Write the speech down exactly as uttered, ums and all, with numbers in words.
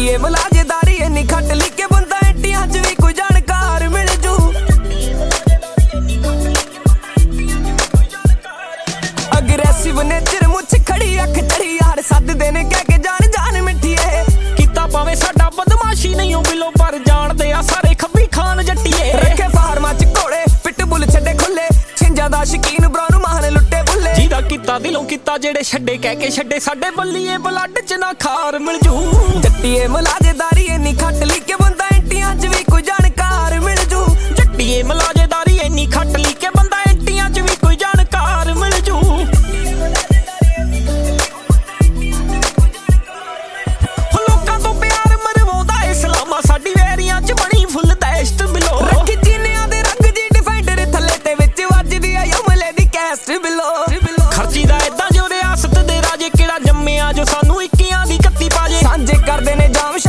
ਜੱਟੀਏ ਮਲਾਜੇਦਾਰੀ ਇੰਨੀ ਖੱਟ ਲਈ ਕਿ ਬੰਦਾ ਐਂਟੀਆਂ ਚ ਵੀ ਕੋਈ ਜਾਣਕਾਰ ਮਿਲ ਜੂ। ਅਗਰੈਸਿਵ ਨੇਚਰ ਮੁੱਛ ਖੜੀ ਅੱਖ ਚੜੀ ਯਾਰ ਸੱਦਦੇ ਨੇ ਕਹਿ ਕੇ ਜਾਣ ਜਾਨ ਮਿੱਠੀਏ। ਕੀਤਾ ਭਾਵੇਂ ਸਾਡਾ ਬਦਮਾਸ਼ੀ ਨਹੀਂ ਉਹ ਬਿਲੋ ਪਰ ਜਾਣਦੇ ਆ ਸਾਰੇ ਖੱਬੀ ਖਾਨ ਜੱਟੀਏ। ਰੱਖੇ ਫਾਰਮਾਂ ਚ ਘੋੜੇ ਪਿੱਟ ਬੁੱਲ ਛੱਡੇ ਖੁੱਲੇ ਛਿੰਜਾਂ ਦਾ ਸ਼ਕੀਨ ਬਰਾਉਨ ਮਾਹਨ ਲੁੱਟੇ ਬੁੱਲੇ। ਜਿਹਦਾ ਕੀਤਾ ਦਿਲੋਂ ਕੀਤਾ ਜਿਹੜੇ ਛੱਡੇ ਕਹਿ ਕੇ ਛੱਡੇ ਸਾਡੇ ਬੱਲੀਏ ਬਲੱਡ ਚ ਨਾ ਖਾਰ ਮਿਲ ਜੂ। ਜੱਟੀਏ ਮਲਾਜੇਦਾਰੀ ਇੰਨੀ ਖੱਟ ਲਈ ਕਿ ਬੰਦਾ ਐਂਟੀਆਂ ਚ ਵੀ ਕੋਈ ਜਾਣਕਾਰ ਮਿਲ ਜੂ। ਜੱਟੀਏ ਮਲਾਜੇਦਾਰੀ ਇੰਨੀ ਖੱਟ ਲਈ ਕਿ ਬੰਦਾ ਐਂਟੀਆਂ ਚ ਵੀ ਕੋਈ ਜਾਣਕਾਰ ਮਿਲ ਜੂ। ਲੋਕਾਂ ਤੋਂ ਪਿਆਰ ਮਰਵਾਉਂਦਾ ਇਸਲਾਮਾ ਸਾਡੀ ਵੈਰੀਆਂ ਚ ਬਣੀ ਫੁੱਲ ਦਹਿਸ਼ਤ ਬਿਲੋ। ਰੱਖੀ ਚੀਨਿਆਂ ਦੇ ਰੰਗ ਜੀ ਡਿਫਾਈਂਡਰ ਥੱਲੇ ਤੇ ਵਿੱਚ ਵੱਜਦੀ ਆ ਯਮਲੇ ਦੀ ਕੈਸਟ ਬਿਲੋ। ਖਰਚੀ ਦਾ ਏਦਾਂ ਜੋ ਰਿਆਸਤ ਦੇ ਰਾਜੇ ਕਿਹੜਾ ਜੰਮਿਆ ਜੋ ਸਾਨੂੰ ਇੱਕੀਆਂ ਦੀ ਕੱਤੀ ਪਾਜੇ। ਸਾਂਝੇ ਕਰਦੇ ਨੇ ਜਾਮ